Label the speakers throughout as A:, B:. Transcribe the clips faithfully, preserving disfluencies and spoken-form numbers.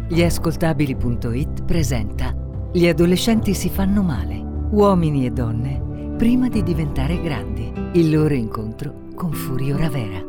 A: Gliascoltabili punto it presenta Gli adolescenti si fanno male. Uomini e donne prima di diventare grandi. Il loro incontro con Furio Ravera.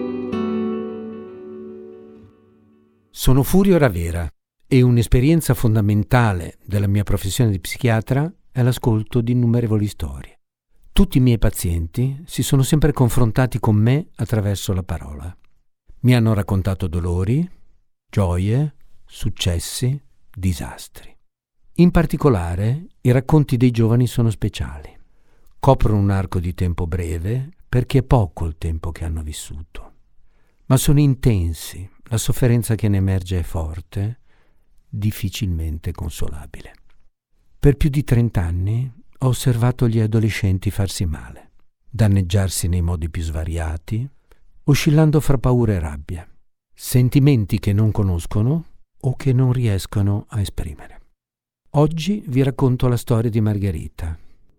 B: Sono Furio Ravera e un'esperienza fondamentale della mia professione di psichiatra è l'ascolto di innumerevoli storie. Tutti i miei pazienti si sono sempre confrontati con me attraverso la parola. Mi hanno raccontato dolori, gioie, successi, disastri. In particolare, i racconti dei giovani sono speciali. Coprono un arco di tempo breve perché è poco il tempo che hanno vissuto. Ma sono intensi, la sofferenza che ne emerge è forte, difficilmente consolabile. Per più di trent'anni ho osservato gli adolescenti farsi male, danneggiarsi nei modi più svariati, oscillando fra paura e rabbia, sentimenti che non conoscono o che non riescono a esprimere. Oggi vi racconto la storia di Margherita.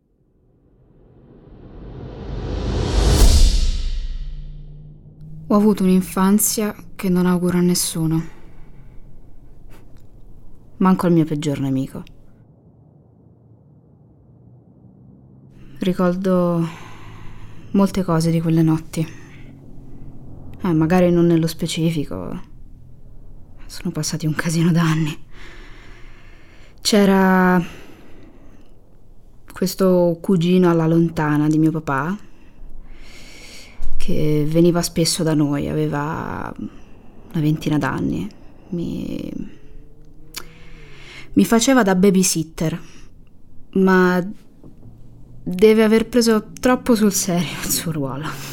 C: Ho avuto un'infanzia che non auguro a nessuno, manco al mio peggior nemico. Ricordo molte cose di quelle notti, eh, magari non nello specifico, sono passati un casino d'anni. C'era questo cugino alla lontana di mio papà che veniva spesso da noi, aveva una ventina d'anni. Mi, mi faceva da babysitter, ma deve aver preso troppo sul serio il suo ruolo.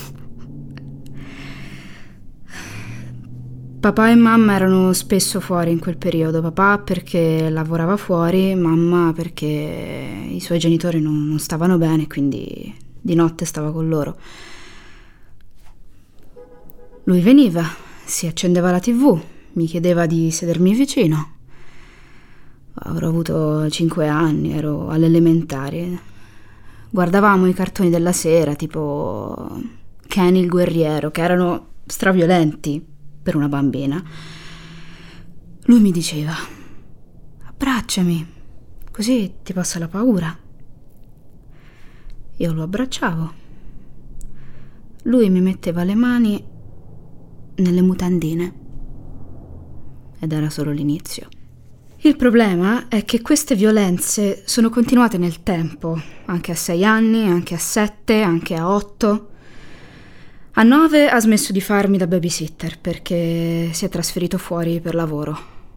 C: Papà e mamma erano spesso fuori in quel periodo, papà perché lavorava fuori, mamma perché i suoi genitori non, non stavano bene, quindi di notte stava con loro. Lui veniva, si accendeva la tivù, mi chiedeva di sedermi vicino. Avrò avuto cinque anni, ero alle elementari. Guardavamo i cartoni della sera, tipo Kenny il guerriero, che erano straviolenti per una bambina. Lui mi diceva: abbracciami, così ti passa la paura. Io lo abbracciavo. Lui mi metteva le mani nelle mutandine ed era solo l'inizio. Il problema è che queste violenze sono continuate nel tempo, anche a sei anni, anche a sette, anche a otto. A nove ha smesso di farmi da babysitter perché si è trasferito fuori per lavoro.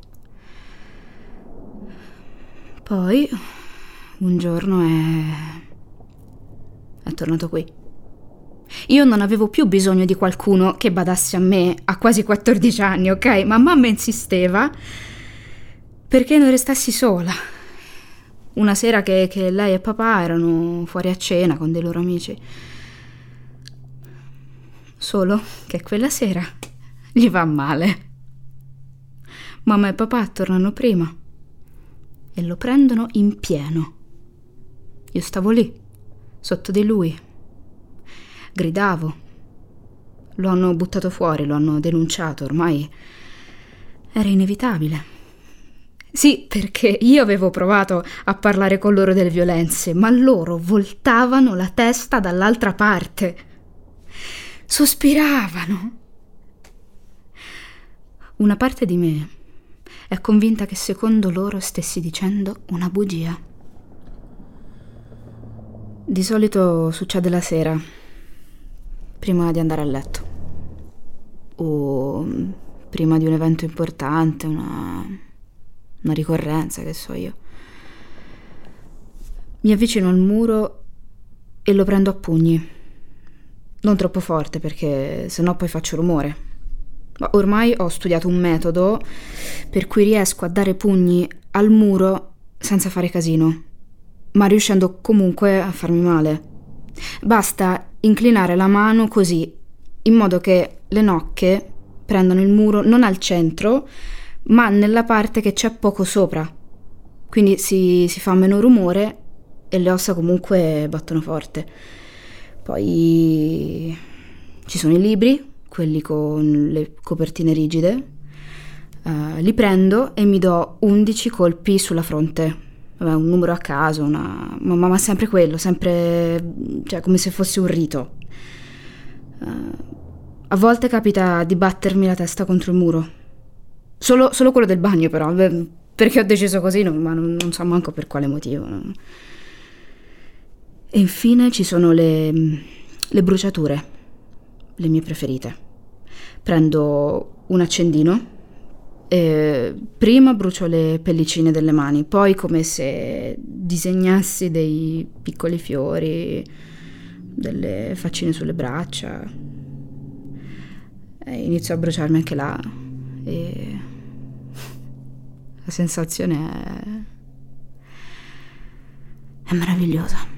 C: Poi un giorno è è tornato qui. Io non avevo più bisogno di qualcuno che badasse a me a quasi quattordici anni, ok? Ma mamma insisteva perché non restassi sola. Una sera che, che lei e papà erano fuori a cena con dei loro amici. Solo che quella sera gli va male. Mamma e papà tornano prima e lo prendono in pieno. Io stavo lì, sotto di lui. Gridavo. Lo hanno buttato fuori, lo hanno denunciato, ormai era inevitabile. Sì, perché io avevo provato a parlare con loro delle violenze, ma loro voltavano la testa dall'altra parte. Sospiravano. Una parte di me è convinta che secondo loro stessi dicendo una bugia. Di solito succede la sera, prima di andare a letto, o prima di un evento importante, una, una ricorrenza, che so io. Mi avvicino al muro e lo prendo a pugni. Non troppo forte perché sennò poi faccio rumore. Ma ormai ho studiato un metodo per cui riesco a dare pugni al muro senza fare casino, ma riuscendo comunque a farmi male. Basta inclinare la mano così, in modo che le nocche prendano il muro non al centro, ma nella parte che c'è poco sopra. Quindi si, si fa meno rumore e le ossa comunque battono forte. Poi ci sono i libri, quelli con le copertine rigide, Uh, li prendo e mi do undici colpi sulla fronte. Vabbè, un numero a caso, una... ma, ma sempre quello, sempre, cioè, come se fosse un rito. Uh, a volte capita di battermi la testa contro il muro. Solo, solo quello del bagno, però, perché ho deciso così, non, ma non, non so manco per quale motivo. No? E infine ci sono le, le bruciature, le mie preferite. Prendo un accendino. Eh, prima brucio le pellicine delle mani, poi come se disegnassi dei piccoli fiori, delle faccine sulle braccia, e inizio a bruciarmi anche là e la sensazione è, è meravigliosa.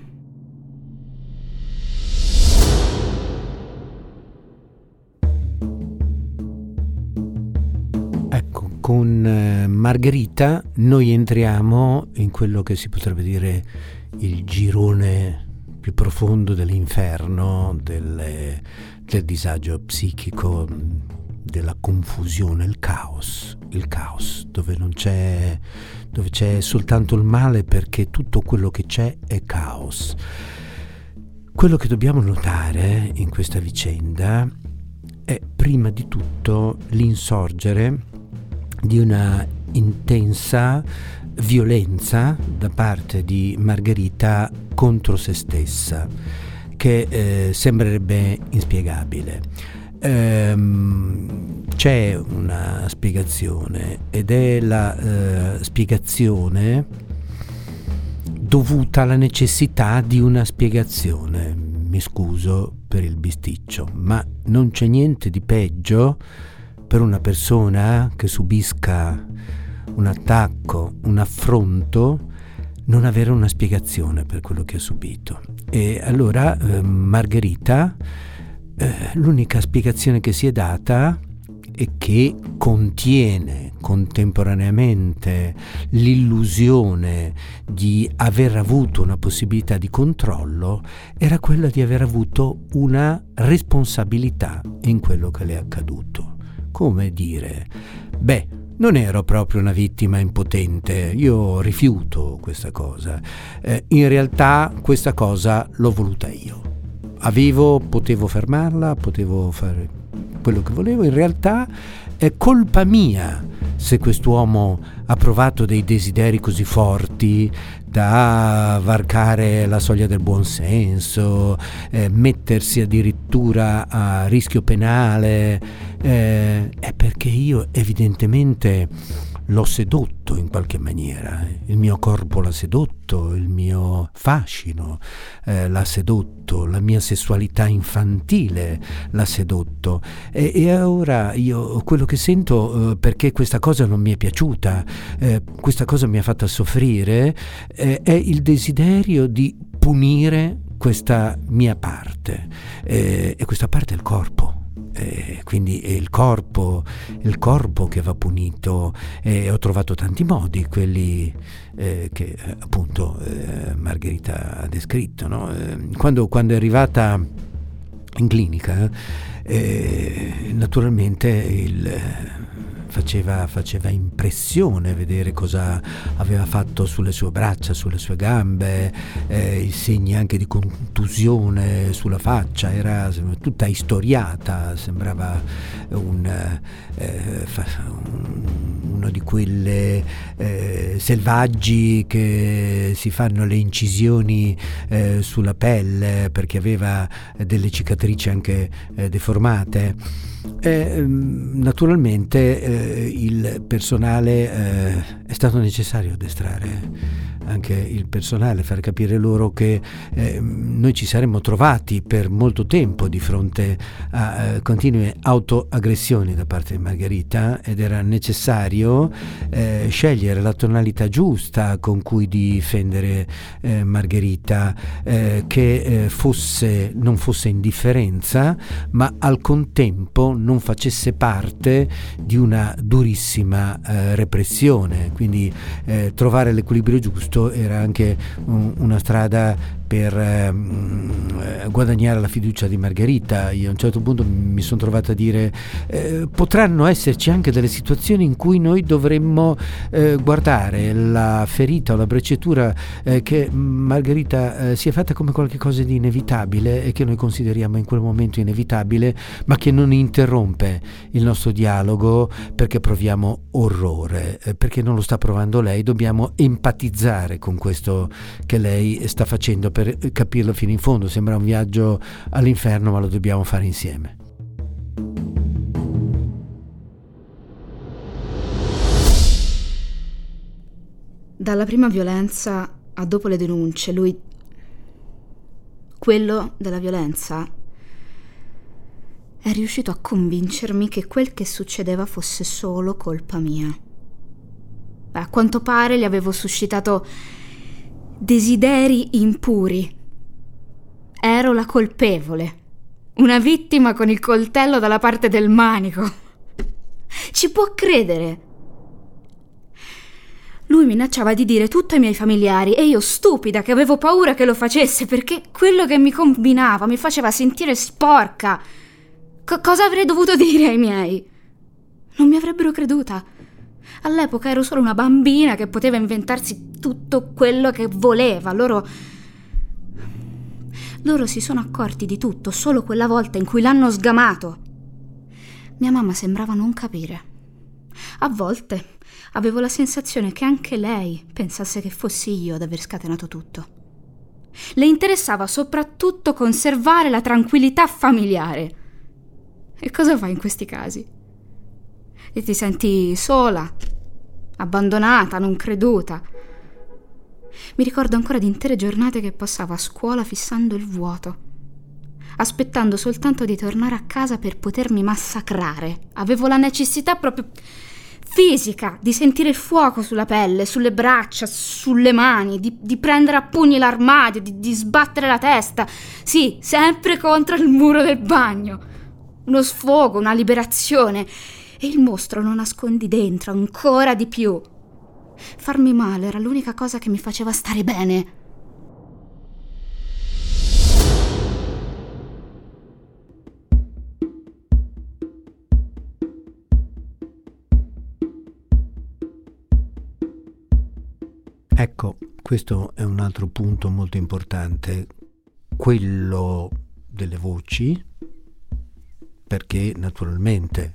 B: Ecco, con eh, Margherita noi entriamo in quello che si potrebbe dire il girone più profondo dell'inferno, del, del disagio psichico, della confusione, il caos, il caos, dove non c'è, dove c'è soltanto il male, perché tutto quello che c'è è caos. Quello che dobbiamo notare in questa vicenda è prima di tutto l'insorgere di una intensa violenza da parte di Margherita contro se stessa, che eh, sembrerebbe inspiegabile. Ehm, c'è una spiegazione, ed è la eh, spiegazione dovuta alla necessità di una spiegazione. Mi scuso per il bisticcio, ma non c'è niente di peggio per una persona che subisca un attacco, un affronto, non avere una spiegazione per quello che ha subito. E allora eh, Margherita, eh, l'unica spiegazione che si è data e che contiene contemporaneamente l'illusione di aver avuto una possibilità di controllo, era quella di aver avuto una responsabilità in quello che le è accaduto. Come dire, beh, non ero proprio una vittima impotente, io rifiuto questa cosa. Eh, in realtà questa cosa l'ho voluta io. Avevo, potevo fermarla, potevo fare quello che volevo. In realtà è colpa mia se quest'uomo ha provato dei desideri così forti da varcare la soglia del buonsenso, eh, mettersi addirittura a rischio penale, eh, è perché io evidentemente l'ho sedotto in qualche maniera, il mio corpo l'ha sedotto, il mio fascino eh, l'ha sedotto, la mia sessualità infantile l'ha sedotto, e, e ora io quello che sento, eh, perché questa cosa non mi è piaciuta, eh, questa cosa mi ha fatta soffrire, eh, è il desiderio di punire questa mia parte, eh, e questa parte è il corpo. Eh, quindi è il corpo, il corpo che va punito, e eh, ho trovato tanti modi, quelli eh, che eh, appunto eh, Margherita ha descritto, no? Eh, quando, quando è arrivata in clinica, eh, naturalmente il Faceva, faceva impressione vedere cosa aveva fatto sulle sue braccia, sulle sue gambe, eh, i segni anche di contusione sulla faccia, era tutta istoriata, sembrava un, eh, uno di quelle eh, selvaggi che si fanno le incisioni eh, sulla pelle perché aveva delle cicatrici anche eh, deformate. Eh, naturalmente eh, il personale eh, è stato necessario addestrare anche il personale, far capire loro che eh, noi ci saremmo trovati per molto tempo di fronte a eh, continue autoaggressioni da parte di Margherita, ed era necessario eh, scegliere la tonalità giusta con cui difendere eh, Margherita, eh, che eh, fosse, non fosse indifferenza, ma al contempo tempo non facesse parte di una durissima eh, repressione, quindi eh, trovare l'equilibrio giusto era anche un, una strada per eh, guadagnare la fiducia di Margherita. Io a un certo punto mi sono trovato a dire eh, potranno esserci anche delle situazioni in cui noi dovremmo eh, guardare la ferita o la brecciatura eh, che Margherita eh, si è fatta come qualcosa di inevitabile e che noi consideriamo in quel momento inevitabile, ma che non interrompe il nostro dialogo perché proviamo orrore, eh, perché non lo sta provando lei. Dobbiamo empatizzare con questo che lei sta facendo per capirlo fino in fondo. Sembra un viaggio all'inferno, ma lo dobbiamo fare insieme.
C: Dalla prima violenza a dopo le denunce, lui, quello della violenza, è riuscito a convincermi che quel che succedeva fosse solo colpa mia. A quanto pare gli avevo suscitato desideri impuri. Ero la colpevole, una vittima con il coltello dalla parte del manico. Ci può credere? Lui minacciava di dire tutto ai miei familiari e io, stupida, che avevo paura che lo facesse perché quello che mi combinava mi faceva sentire sporca. C- cosa avrei dovuto dire ai miei? Non mi avrebbero creduta. All'epoca ero solo una bambina che poteva inventarsi tutto quello che voleva. Loro... Loro si sono accorti di tutto solo quella volta in cui l'hanno sgamato. Mia mamma sembrava non capire. A volte avevo la sensazione che anche lei pensasse che fossi io ad aver scatenato tutto. Le interessava soprattutto conservare la tranquillità familiare. E cosa fai in questi casi? E ti senti sola, abbandonata, non creduta. Mi ricordo ancora di intere giornate che passavo a scuola fissando il vuoto, aspettando soltanto di tornare a casa per potermi massacrare. Avevo la necessità proprio fisica di sentire il fuoco sulla pelle, sulle braccia, sulle mani, di, di prendere a pugni l'armadio, di, di sbattere la testa. Sì, sempre contro il muro del bagno. Uno sfogo, una liberazione. E il mostro lo nascondi dentro ancora di più. Farmi male era l'unica cosa che mi faceva stare bene.
B: Ecco, questo è un altro punto molto importante, quello delle voci, perché naturalmente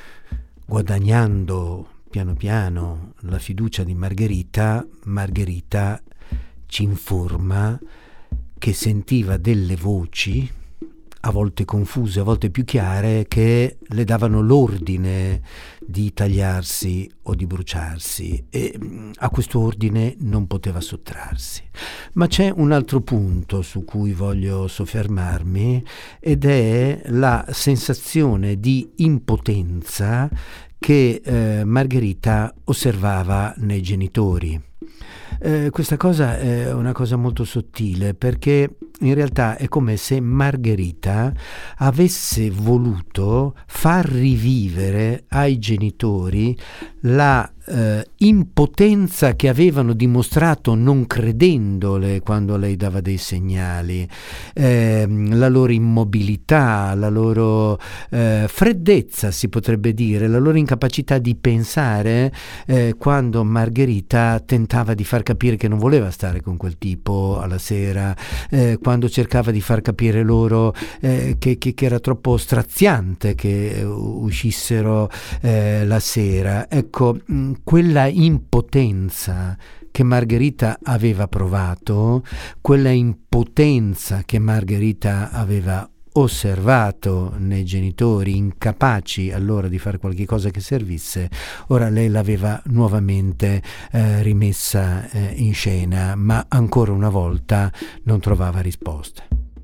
B: guadagnando piano piano la fiducia di Margherita, Margherita ci informa che sentiva delle voci, a volte confuse, a volte più chiare, che le davano l'ordine di tagliarsi o di bruciarsi, e a questo ordine non poteva sottrarsi. Ma c'è un altro punto su cui voglio soffermarmi, ed è la sensazione di impotenza che eh, Margherita osservava nei genitori. Eh, questa cosa è una cosa molto sottile, perché in realtà è come se Margherita avesse voluto far rivivere ai genitori la eh, impotenza che avevano dimostrato non credendole quando lei dava dei segnali, eh, la loro immobilità, la loro eh, freddezza, si potrebbe dire, la loro incapacità di pensare eh, quando Margherita tentava di far capire che non voleva stare con quel tipo alla sera, eh, quando cercava di far capire loro eh, che, che, che era troppo straziante che uscissero eh, la sera. Ecco, mh, quella impotenza che Margherita aveva provato, quella impotenza che Margherita aveva osservato nei genitori, incapaci allora di fare qualche cosa che servisse, ora lei l'aveva nuovamente eh, rimessa eh, in scena, ma ancora una volta non trovava risposte.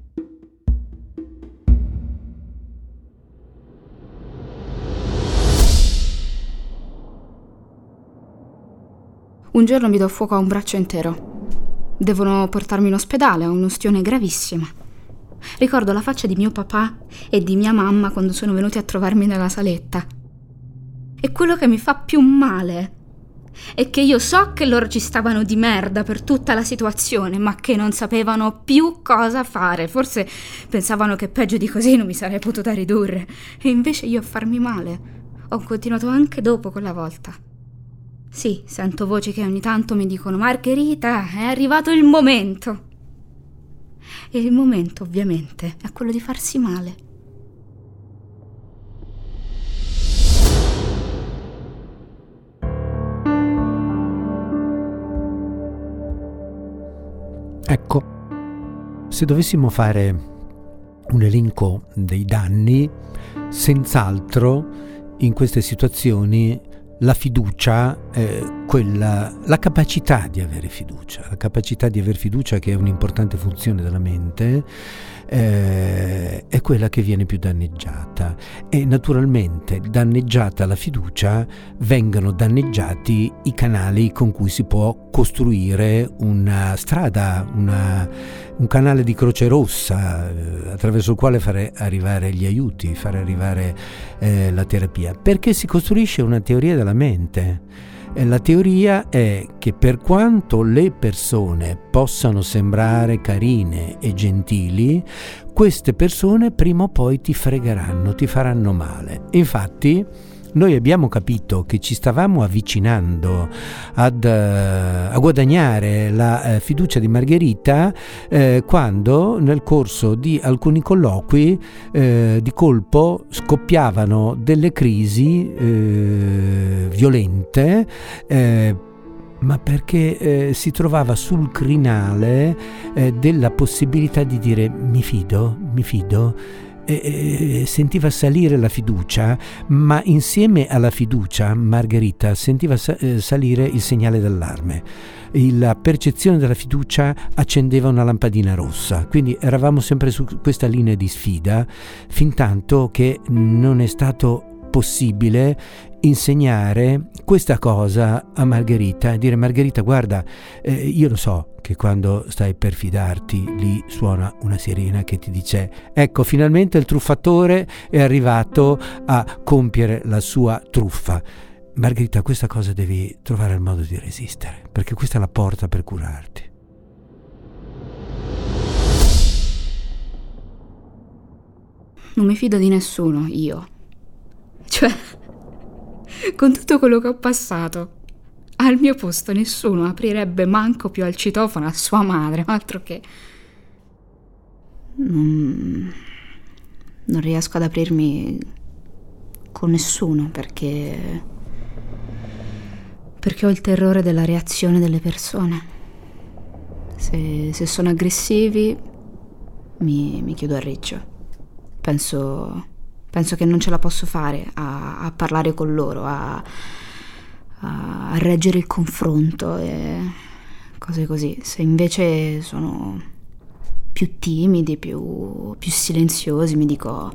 C: Un giorno mi do fuoco a un braccio intero. Devono portarmi in ospedale, ho un'ustione gravissima. Ricordo la faccia di mio papà e di mia mamma quando sono venuti a trovarmi nella saletta. E quello che mi fa più male è che io so che loro ci stavano di merda per tutta la situazione, ma che non sapevano più cosa fare. Forse pensavano che peggio di così non mi sarei potuta ridurre. E invece io a farmi male ho continuato anche dopo quella volta. Sì, sento voci che ogni tanto mi dicono: Margherita, è arrivato il momento. E il momento, ovviamente, è quello di farsi male.
B: Ecco, se dovessimo fare un elenco dei danni, senz'altro in queste situazioni la fiducia, eh, quella, la capacità di avere fiducia, la capacità di aver fiducia, che è un'importante funzione della mente, eh, è quella che viene più danneggiata. E naturalmente, danneggiata la fiducia, vengono danneggiati i canali con cui si può costruire una strada, una, un canale di croce rossa eh, attraverso il quale fare arrivare gli aiuti, fare arrivare eh, la terapia, perché si costruisce una teoria della mente. E la teoria è che per quanto le persone possano sembrare carine e gentili, queste persone prima o poi ti fregheranno, ti faranno male. Infatti noi abbiamo capito che ci stavamo avvicinando ad, uh, a guadagnare la uh, fiducia di Margherita eh, quando nel corso di alcuni colloqui eh, di colpo scoppiavano delle crisi eh, violente, eh, ma perché eh, si trovava sul crinale eh, della possibilità di dire mi fido, mi fido. E sentiva salire la fiducia, ma insieme alla fiducia Margherita sentiva salire il segnale d'allarme. La percezione della fiducia accendeva una lampadina rossa, quindi eravamo sempre su questa linea di sfida, fin tanto che non è stato possibile insegnare questa cosa a Margherita e dire: Margherita, guarda, eh, io lo so che quando stai per fidarti lì suona una sirena che ti dice: ecco, finalmente il truffatore è arrivato a compiere la sua truffa. Margherita, questa cosa devi trovare il modo di resistere, perché questa è la porta per curarti.
C: Non mi fido di nessuno, io. Cioè, con tutto quello che ho passato, al mio posto nessuno aprirebbe manco più al citofono a sua madre, altro che... Non, non riesco ad aprirmi con nessuno perché... perché ho il terrore della reazione delle persone. Se, se sono aggressivi, mi, mi chiudo a riccio. Penso... Penso che non ce la posso fare a, a parlare con loro, a, a, a reggere il confronto e cose così. Se invece sono più timidi, più, più silenziosi, mi dico: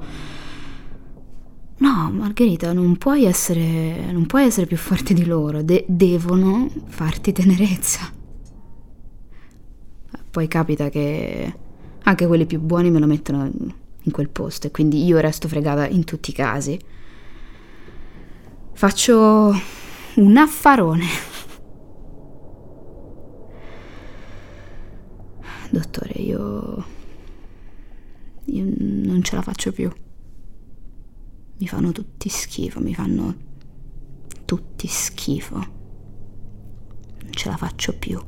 C: no, Margherita, non puoi essere, non puoi essere più forte di loro, de- devono farti tenerezza. Poi capita che anche quelli più buoni me lo mettono in quel posto e quindi io resto fregata in tutti i casi. Faccio un affarone. Dottore, io io non ce la faccio più. Mi fanno tutti schifo, mi fanno tutti schifo. Non ce la faccio più.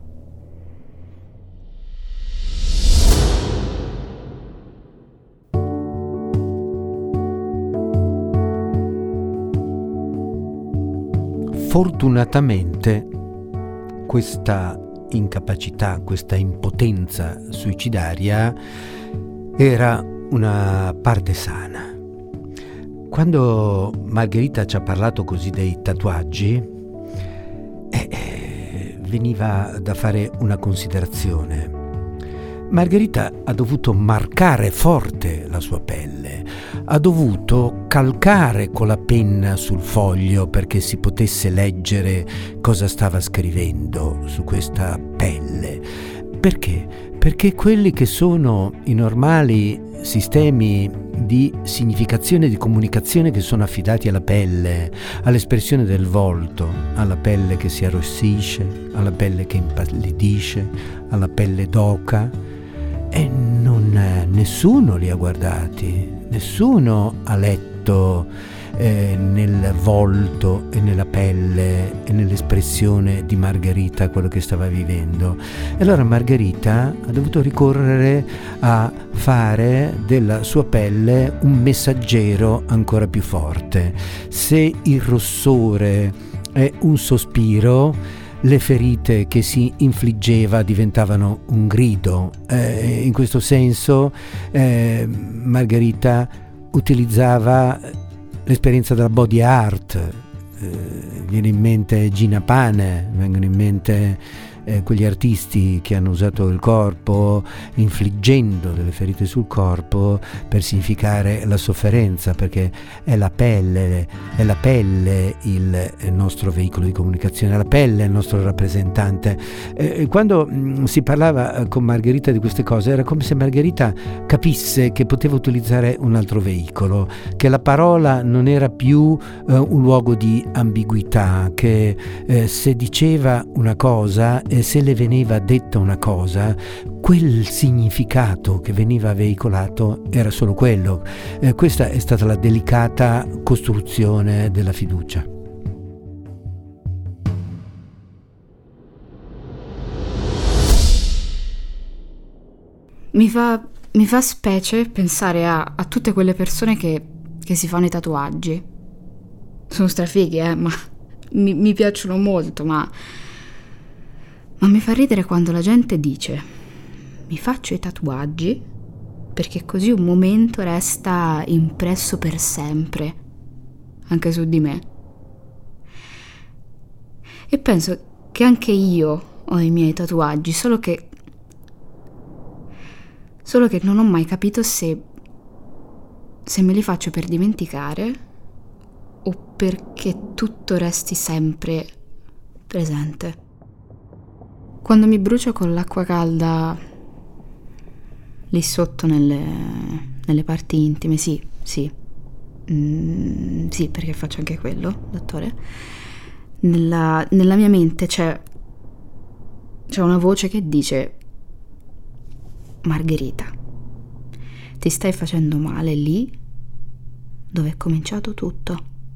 B: Fortunatamente questa incapacità, questa impotenza suicidaria era una parte sana. Quando Margherita ci ha parlato così dei tatuaggi, eh, eh, veniva da fare una considerazione. Margherita ha dovuto marcare forte la sua pelle, ha dovuto calcare con la penna sul foglio perché si potesse leggere cosa stava scrivendo su questa pelle. Perché? Perché quelli che sono i normali sistemi di significazione e di comunicazione che sono affidati alla pelle, all'espressione del volto, alla pelle che si arrossisce, alla pelle che impallidisce, alla pelle d'oca, e non nessuno li ha guardati, nessuno ha letto eh, nel volto e nella pelle e nell'espressione di Margherita quello che stava vivendo. E allora Margherita ha dovuto ricorrere a fare della sua pelle un messaggero ancora più forte. Se il rossore è un sospiro, le ferite che si infliggeva diventavano un grido. Eh, in questo senso eh, Margherita utilizzava l'esperienza della body art, eh, viene in mente Gina Pane, vengono in mente eh, quegli artisti che hanno usato il corpo infliggendo delle ferite sul corpo per significare la sofferenza, perché è la pelle, è la pelle il, il nostro veicolo di comunicazione, la pelle è il nostro rappresentante. Eh, quando mh, si parlava con Margherita di queste cose era come se Margherita capisse che poteva utilizzare un altro veicolo, che la parola non era più eh, un luogo di ambiguità, che eh, se diceva una cosa e se le veniva detta una cosa, quel significato che veniva veicolato era solo quello. Eh, questa è stata la delicata costruzione della fiducia.
C: Mi fa, mi fa specie pensare a, a tutte quelle persone che, che si fanno i tatuaggi. Sono strafighi, eh, ma mi, mi piacciono molto, ma, ma mi fa ridere quando la gente dice: mi faccio i tatuaggi perché così un momento resta impresso per sempre, anche su di me. E penso che anche io ho i miei tatuaggi, solo che Solo che non ho mai capito se, se me li faccio per dimenticare o perché tutto resti sempre presente. Quando mi brucio con l'acqua calda lì sotto nelle, nelle parti intime, sì, sì, mm, sì, perché faccio anche quello, dottore. Nella, nella mia mente c'è, c'è una voce che dice: Margherita, ti stai facendo male lì dove è cominciato tutto.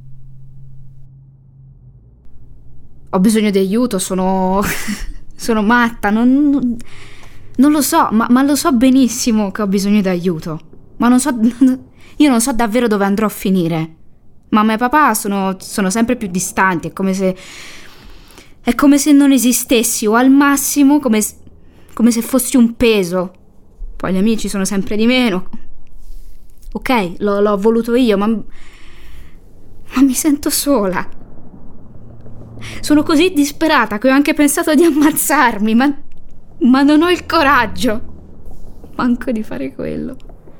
C: Ho bisogno di aiuto, sono sono matta, non, non lo so, ma, ma lo so benissimo che ho bisogno di aiuto, ma non so, io non so davvero dove andrò a finire. Mamma e papà sono, sono sempre più distanti, è come se è come se non esistessi, o al massimo come, come se fossi un peso. Poi gli amici sono sempre di meno. Ok, l'ho, l'ho voluto io, ma, ma mi sento sola. Sono così disperata che ho anche pensato di ammazzarmi, ma, ma non ho il coraggio manco di fare quello.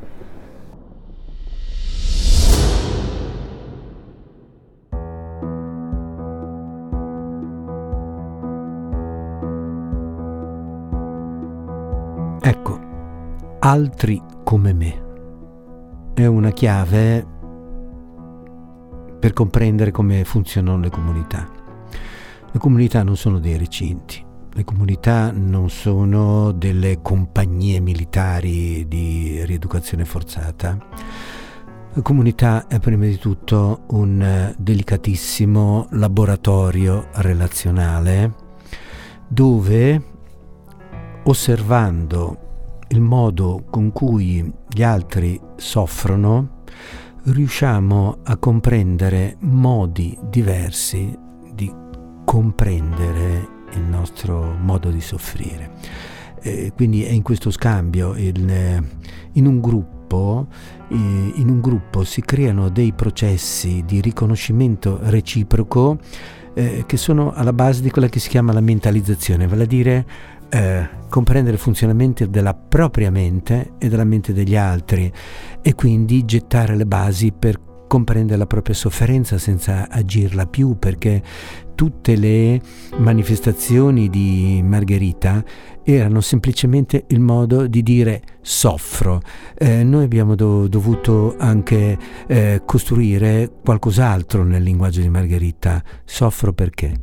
B: Ecco, altri come me è una chiave per comprendere come funzionano le comunità. Le comunità non sono dei recinti, le comunità non sono delle compagnie militari di rieducazione forzata. La comunità è prima di tutto un delicatissimo laboratorio relazionale dove, osservando il modo con cui gli altri soffrono, riusciamo a comprendere modi diversi di comprendere il nostro modo di soffrire. Eh, quindi è in questo scambio, il, in un gruppo, eh, in un gruppo si creano dei processi di riconoscimento reciproco eh, che sono alla base di quella che si chiama la mentalizzazione, vale a dire Eh, comprendere il funzionamento della propria mente e della mente degli altri, e quindi gettare le basi per comprendere la propria sofferenza senza agirla più, perché tutte le manifestazioni di Margherita erano semplicemente il modo di dire soffro. Eh, noi abbiamo do- dovuto anche eh, costruire qualcos'altro nel linguaggio di Margherita. Soffro perché?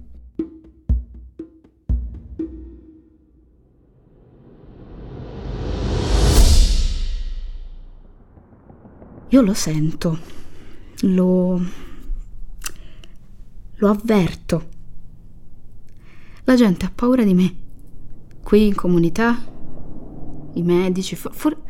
C: Io lo sento, lo, lo avverto. La gente ha paura di me. Qui in comunità, i medici, for, for,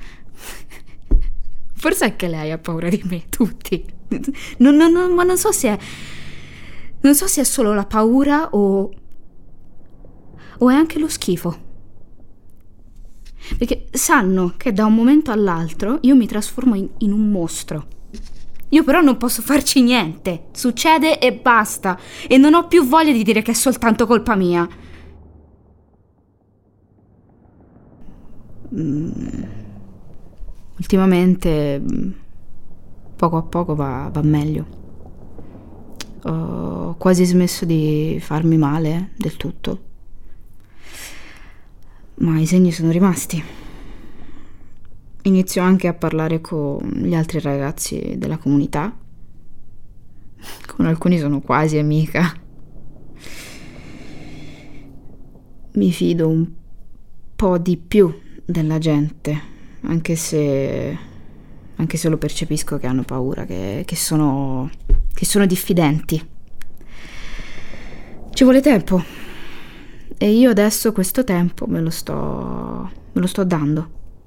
C: forse anche lei ha paura di me, tutti. Non, non, non, ma non so se è, non so se è solo la paura o, o è anche lo schifo. Perché sanno che da un momento all'altro io mi trasformo in, in un mostro. Io però non posso farci niente. Succede e basta. E non ho più voglia di dire che è soltanto colpa mia. Mm. Ultimamente, poco a poco va, va meglio. Ho quasi smesso di farmi male del tutto. Ma i segni sono rimasti. Inizio anche a parlare con gli altri ragazzi della comunità. Con alcuni sono quasi amica. Mi fido un po' di più della gente, anche se anche se lo percepisco che hanno paura, che, che sono che sono diffidenti. Ci vuole tempo. E io adesso questo tempo me lo sto me lo sto dando.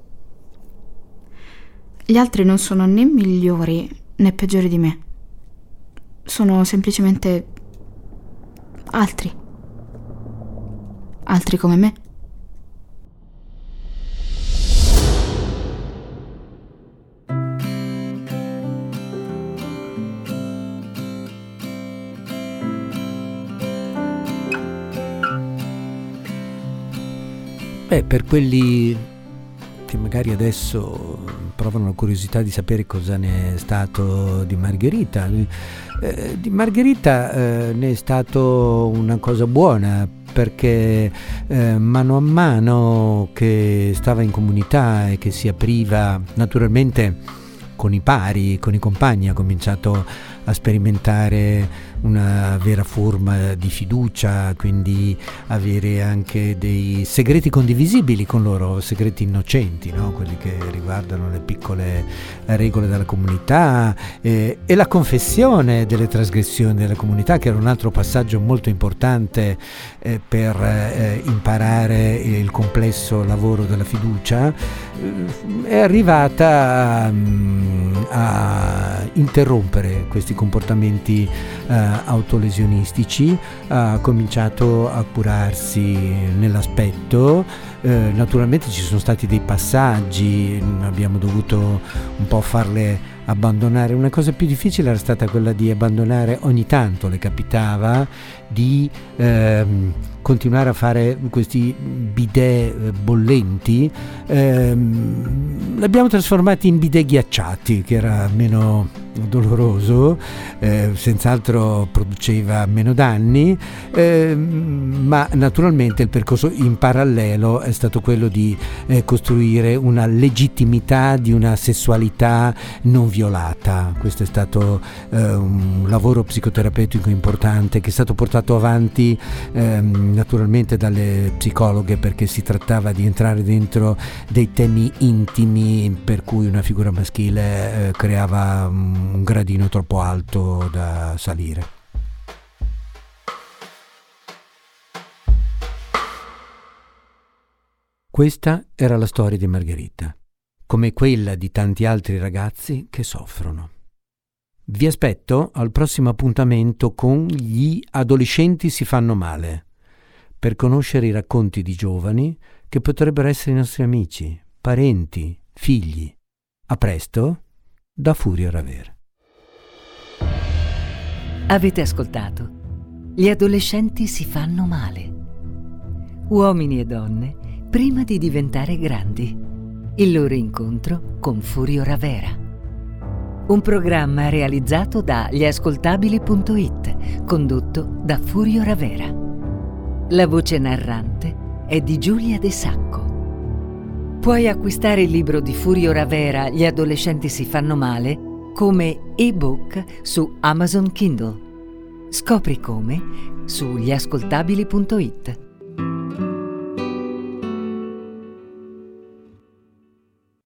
C: Gli altri non sono né migliori né peggiori di me. Sono semplicemente altri. Altri come me.
B: Beh, per quelli che magari adesso provano la curiosità di sapere cosa ne è stato di Margherita, eh, di Margherita eh, ne è stato una cosa buona, perché eh, mano a mano che stava in comunità e che si apriva naturalmente con i pari, con i compagni, ha cominciato a sperimentare una vera forma di fiducia, quindi avere anche dei segreti condivisibili con loro, segreti innocenti, no? Quelli che riguardano le piccole regole della comunità eh, e la confessione delle trasgressioni della comunità, che era un altro passaggio molto importante eh, per eh, imparare il complesso lavoro della fiducia. Eh, è arrivata um, a interrompere questi comportamenti uh, autolesionistici, ha cominciato a curarsi nell'aspetto. Eh, naturalmente ci sono stati dei passaggi, abbiamo dovuto un po' farle abbandonare. Una cosa più difficile era stata quella di abbandonare, ogni tanto le capitava di ehm, continuare a fare questi bidet bollenti. ehm, l'abbiamo trasformati in bidet ghiacciati, che era meno doloroso, eh, senz'altro produceva meno danni, eh, ma naturalmente il percorso in parallelo è stato quello di eh, costruire una legittimità di una sessualità non violata. Questo è stato eh, un lavoro psicoterapeutico importante, che è stato portato avanti eh, naturalmente dalle psicologhe, perché si trattava di entrare dentro dei temi intimi per cui una figura maschile eh, creava um, un gradino troppo alto da salire. Questa era la storia di Margherita, come quella di tanti altri ragazzi che soffrono. Vi aspetto al prossimo appuntamento con Gli adolescenti si fanno male, per conoscere i racconti di giovani che potrebbero essere i nostri amici, parenti, figli. A presto, da Furio Ravera.
A: Avete ascoltato Gli adolescenti si fanno male. Uomini e donne prima di diventare grandi. Il loro incontro con Furio Ravera. un programma realizzato da gliascoltabili punto it, condotto da Furio Ravera. La voce narrante è di Giulia De Sacco. Puoi acquistare il libro di Furio Ravera, Gli adolescenti si fanno male, come ebook su Amazon Kindle. Scopri come su gliascoltabili punto it.